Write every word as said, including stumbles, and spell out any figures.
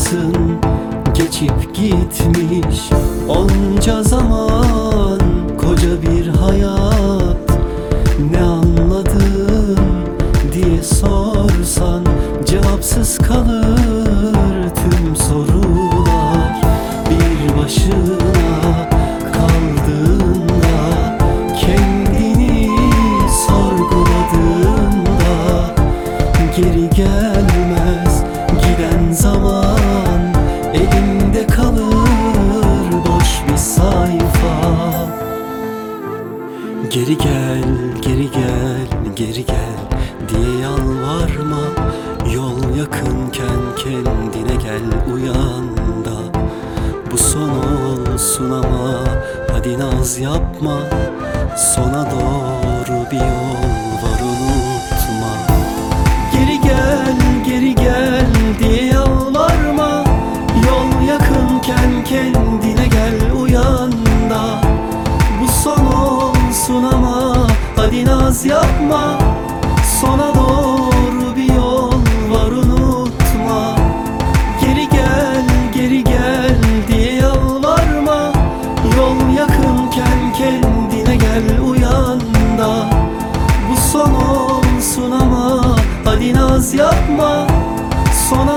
olmasın, geçip gitmiş onca zaman, koca bir hayat. Ne anladın diye sorsan cevapsız kalır tüm sorular. Bir başına kaldığında, kendini sorguladığında, geri gelmez giden zaman, elinde kalır boş bir sayfa. Geri gel, geri gel, geri gel diye yalvarma. Yol yakınken kendine gel, uyan da. Bu son olsun ama hadi naz yapma. Sona doğru bir yol var, unutma. Geri gel, geri gel diye yalvarma. Yol yakınken kendine gel, uyan da. Bu son olsun ama hadi naz yapma. Sona doğru bir yol var, unutma. Geri gel, geri gel diye yalvarma. Yol yakınken kendine gel, uyan da. Bu son olsun ama hadi naz yapma. Sona